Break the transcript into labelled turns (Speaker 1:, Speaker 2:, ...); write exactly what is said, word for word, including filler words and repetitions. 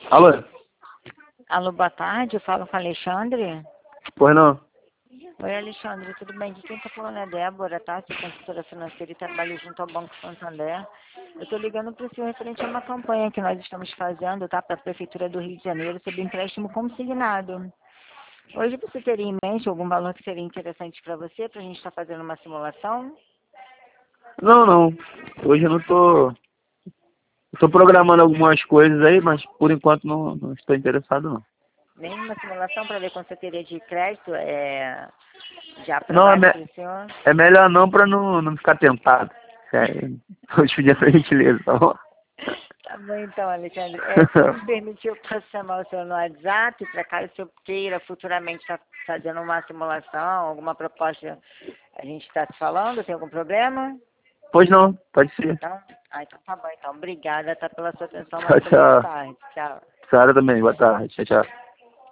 Speaker 1: Alô?
Speaker 2: Alô, boa tarde, eu falo com a Alexandre.
Speaker 1: Pois não?
Speaker 2: Oi, Alexandre, tudo bem? De quem tá falando é Débora, tá? Sou consultora financeira e trabalho junto ao Banco Santander. Eu tô ligando para o senhor referente a uma campanha que nós estamos fazendo, tá? Para a Prefeitura do Rio de Janeiro sobre empréstimo consignado. Hoje você teria em mente algum valor que seria interessante para você, para a gente estar fazendo uma simulação?
Speaker 1: Não, não. Hoje eu não tô... Estou programando algumas coisas aí, mas por enquanto não, não estou interessado não.
Speaker 2: Nenhuma simulação para ver quanto você teria de crédito é, já
Speaker 1: Não, é,
Speaker 2: aprovado
Speaker 1: me...
Speaker 2: pelo senhor?
Speaker 1: é melhor não para não, não ficar tentado. É, hoje pedir essa gentileza, tá bom?
Speaker 2: Tá bom então, Alexandre. É, se me permitir, eu posso chamar o senhor no WhatsApp, para caso o senhor queira futuramente estar fazendo uma simulação, alguma proposta a gente está se falando, tem algum problema?
Speaker 1: Pois não, pode ser.
Speaker 2: Então, ah, então tá bom então. Obrigada, tá, pela sua atenção, uma
Speaker 1: Tchau,
Speaker 2: excelente
Speaker 1: tchau.
Speaker 2: tarde. Tchau.
Speaker 1: Sara também, boa tarde. Tchau, tchau.